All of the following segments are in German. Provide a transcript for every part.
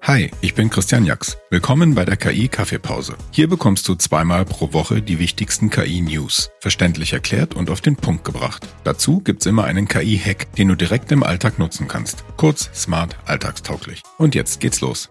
Hi, ich bin Christian Jax. Willkommen bei der KI-Kaffeepause. Hier bekommst du zweimal pro Woche die wichtigsten KI-News. Verständlich erklärt und auf den Punkt gebracht. Dazu gibt's immer einen KI-Hack, den du direkt im Alltag nutzen kannst. Kurz, smart, alltagstauglich. Und jetzt geht's los.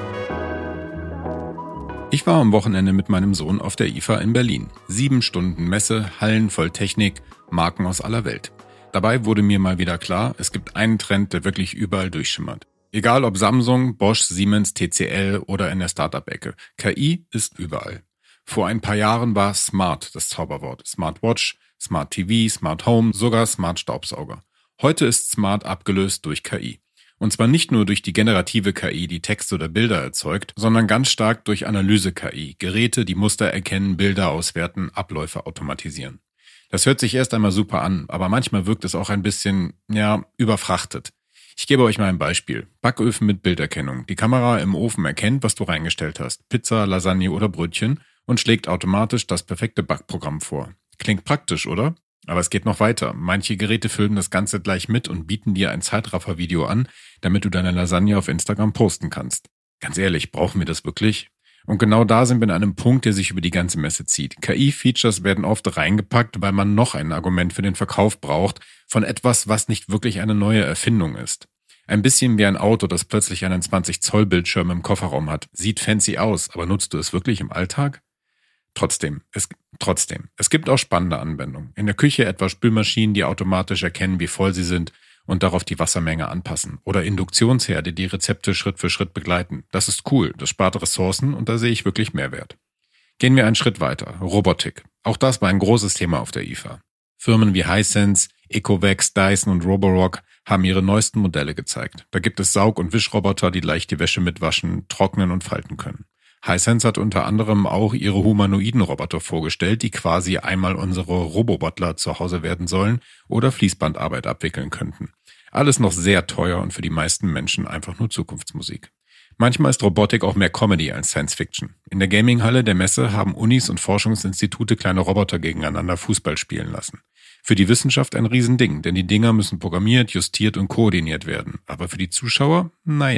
Ich war am Wochenende mit meinem Sohn auf der IFA in Berlin. 7 Stunden Messe, Hallen voll Technik, Marken aus aller Welt. Dabei wurde mir mal wieder klar, es gibt einen Trend, der wirklich überall durchschimmert. Egal ob Samsung, Bosch, Siemens, TCL oder in der Startup-Ecke. KI ist überall. Vor ein paar Jahren war Smart das Zauberwort. Smartwatch, Smart TV, Smart Home, sogar Smart Staubsauger. Heute ist Smart abgelöst durch KI. Und zwar nicht nur durch die generative KI, die Texte oder Bilder erzeugt, sondern ganz stark durch Analyse-KI. Geräte, die Muster erkennen, Bilder auswerten, Abläufe automatisieren. Das hört sich erst einmal super an, aber manchmal wirkt es auch ein bisschen, überfrachtet. Ich gebe euch mal ein Beispiel. Backöfen mit Bilderkennung. Die Kamera im Ofen erkennt, was du reingestellt hast. Pizza, Lasagne oder Brötchen und schlägt automatisch das perfekte Backprogramm vor. Klingt praktisch, oder? Aber es geht noch weiter. Manche Geräte filmen das Ganze gleich mit und bieten dir ein Zeitraffer-Video an, damit du deine Lasagne auf Instagram posten kannst. Ganz ehrlich, brauchen wir das wirklich? Und genau da sind wir an einem Punkt, der sich über die ganze Messe zieht. KI-Features werden oft reingepackt, weil man noch ein Argument für den Verkauf braucht von etwas, was nicht wirklich eine neue Erfindung ist. Ein bisschen wie ein Auto, das plötzlich einen 20-Zoll-Bildschirm im Kofferraum hat. Sieht fancy aus, aber nutzt du es wirklich im Alltag? Trotzdem. Es gibt auch spannende Anwendungen. In der Küche etwa Spülmaschinen, die automatisch erkennen, wie voll sie sind und darauf die Wassermenge anpassen. Oder Induktionsherde, die Rezepte Schritt für Schritt begleiten. Das ist cool, das spart Ressourcen und da sehe ich wirklich Mehrwert. Gehen wir einen Schritt weiter. Robotik. Auch das war ein großes Thema auf der IFA. Firmen wie Hisense, Ecovacs, Dyson und Roborock haben ihre neuesten Modelle gezeigt. Da gibt es Saug- und Wischroboter, die leicht die Wäsche mitwaschen, trocknen und falten können. Hisense hat unter anderem auch ihre humanoiden Roboter vorgestellt, die quasi einmal unsere Robobutler zu Hause werden sollen oder Fließbandarbeit abwickeln könnten. Alles noch sehr teuer und für die meisten Menschen einfach nur Zukunftsmusik. Manchmal ist Robotik auch mehr Comedy als Science Fiction. In der Gaminghalle der Messe haben Unis und Forschungsinstitute kleine Roboter gegeneinander Fußball spielen lassen. Für die Wissenschaft ein Riesending, denn die Dinger müssen programmiert, justiert und koordiniert werden. Aber für die Zuschauer,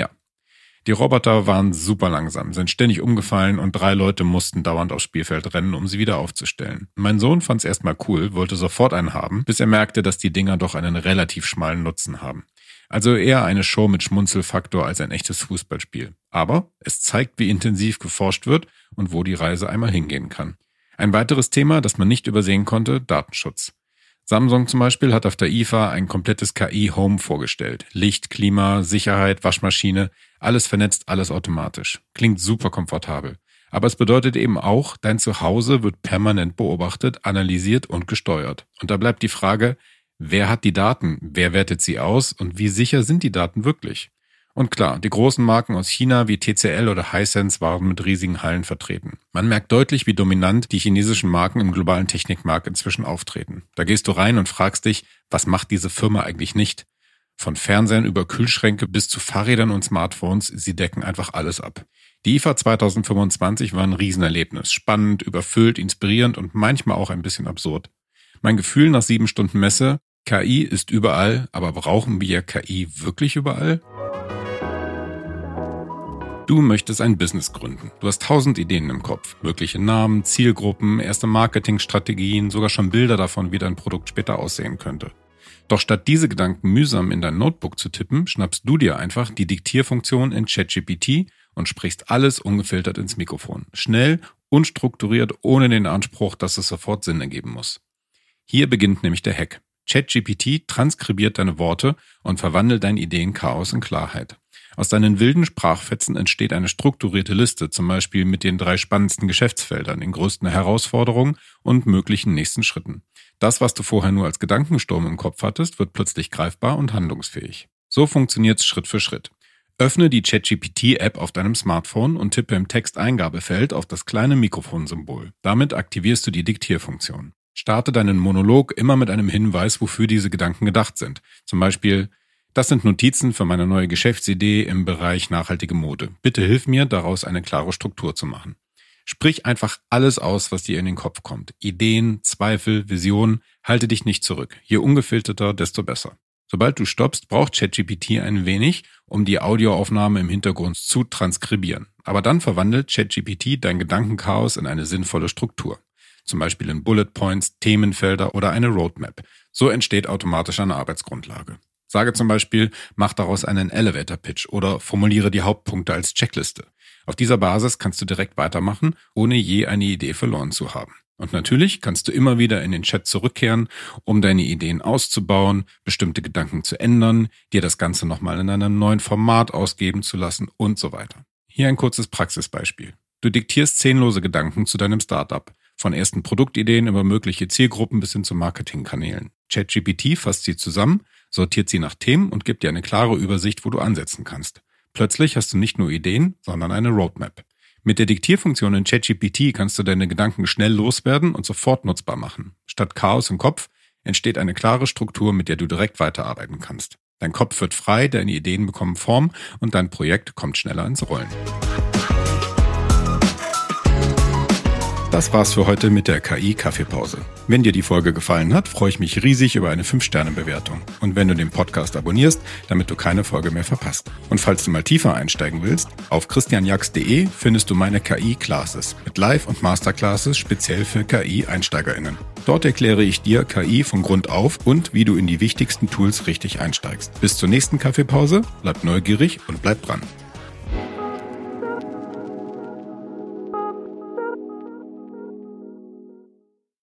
Die Roboter waren super langsam, sind ständig umgefallen und 3 Leute mussten dauernd aufs Spielfeld rennen, um sie wieder aufzustellen. Mein Sohn fand's erstmal cool, wollte sofort einen haben, bis er merkte, dass die Dinger doch einen relativ schmalen Nutzen haben. Also eher eine Show mit Schmunzelfaktor als ein echtes Fußballspiel. Aber es zeigt, wie intensiv geforscht wird und wo die Reise einmal hingehen kann. Ein weiteres Thema, das man nicht übersehen konnte, Datenschutz. Samsung zum Beispiel hat auf der IFA ein komplettes KI-Home vorgestellt. Licht, Klima, Sicherheit, Waschmaschine, alles vernetzt, alles automatisch. Klingt super komfortabel. Aber es bedeutet eben auch, dein Zuhause wird permanent beobachtet, analysiert und gesteuert. Und da bleibt die Frage, wer hat die Daten, wer wertet sie aus und wie sicher sind die Daten wirklich? Und klar, die großen Marken aus China wie TCL oder Hisense waren mit riesigen Hallen vertreten. Man merkt deutlich, wie dominant die chinesischen Marken im globalen Technikmarkt inzwischen auftreten. Da gehst du rein und fragst dich, was macht diese Firma eigentlich nicht? Von Fernsehern über Kühlschränke bis zu Fahrrädern und Smartphones, sie decken einfach alles ab. Die IFA 2025 war ein Riesenerlebnis. Spannend, überfüllt, inspirierend und manchmal auch ein bisschen absurd. Mein Gefühl nach 7 Stunden Messe, KI ist überall, aber brauchen wir KI wirklich überall? Du möchtest ein Business gründen. Du hast 1000 Ideen im Kopf. Mögliche Namen, Zielgruppen, erste Marketingstrategien, sogar schon Bilder davon, wie dein Produkt später aussehen könnte. Doch statt diese Gedanken mühsam in dein Notebook zu tippen, schnappst du dir einfach die Diktierfunktion in ChatGPT und sprichst alles ungefiltert ins Mikrofon. Schnell, unstrukturiert, ohne den Anspruch, dass es sofort Sinn ergeben muss. Hier beginnt nämlich der Hack. ChatGPT transkribiert deine Worte und verwandelt dein Ideenchaos in Klarheit. Aus deinen wilden Sprachfetzen entsteht eine strukturierte Liste, zum Beispiel mit den 3 spannendsten Geschäftsfeldern, den größten Herausforderungen und möglichen nächsten Schritten. Das, was du vorher nur als Gedankensturm im Kopf hattest, wird plötzlich greifbar und handlungsfähig. So funktioniert's Schritt für Schritt. Öffne die ChatGPT-App auf deinem Smartphone und tippe im Texteingabefeld auf das kleine Mikrofonsymbol. Damit aktivierst du die Diktierfunktion. Starte deinen Monolog immer mit einem Hinweis, wofür diese Gedanken gedacht sind. Zum Beispiel: Das sind Notizen für meine neue Geschäftsidee im Bereich nachhaltige Mode. Bitte hilf mir, daraus eine klare Struktur zu machen. Sprich einfach alles aus, was dir in den Kopf kommt. Ideen, Zweifel, Visionen, halte dich nicht zurück. Je ungefilterter, desto besser. Sobald du stoppst, braucht ChatGPT ein wenig, um die Audioaufnahme im Hintergrund zu transkribieren. Aber dann verwandelt ChatGPT dein Gedankenchaos in eine sinnvolle Struktur. Zum Beispiel in Bullet Points, Themenfelder oder eine Roadmap. So entsteht automatisch eine Arbeitsgrundlage. Sage zum Beispiel, mach daraus einen Elevator-Pitch oder formuliere die Hauptpunkte als Checkliste. Auf dieser Basis kannst du direkt weitermachen, ohne je eine Idee verloren zu haben. Und natürlich kannst du immer wieder in den Chat zurückkehren, um deine Ideen auszubauen, bestimmte Gedanken zu ändern, dir das Ganze nochmal in einem neuen Format ausgeben zu lassen und so weiter. Hier ein kurzes Praxisbeispiel. Du diktierst 10 lose Gedanken zu deinem Startup, von ersten Produktideen über mögliche Zielgruppen bis hin zu Marketingkanälen. ChatGPT fasst sie zusammen, sortiert sie nach Themen und gibt dir eine klare Übersicht, wo du ansetzen kannst. Plötzlich hast du nicht nur Ideen, sondern eine Roadmap. Mit der Diktierfunktion in ChatGPT kannst du deine Gedanken schnell loswerden und sofort nutzbar machen. Statt Chaos im Kopf entsteht eine klare Struktur, mit der du direkt weiterarbeiten kannst. Dein Kopf wird frei, deine Ideen bekommen Form und dein Projekt kommt schneller ins Rollen. Das war's für heute mit der KI-Kaffeepause. Wenn dir die Folge gefallen hat, freue ich mich riesig über eine 5-Sterne-Bewertung. Und wenn du den Podcast abonnierst, damit du keine Folge mehr verpasst. Und falls du mal tiefer einsteigen willst, auf christianjax.de findest du meine KI-Classes mit Live- und Masterclasses speziell für KI-EinsteigerInnen. Dort erkläre ich dir KI von Grund auf und wie du in die wichtigsten Tools richtig einsteigst. Bis zur nächsten Kaffeepause, bleib neugierig und bleib dran.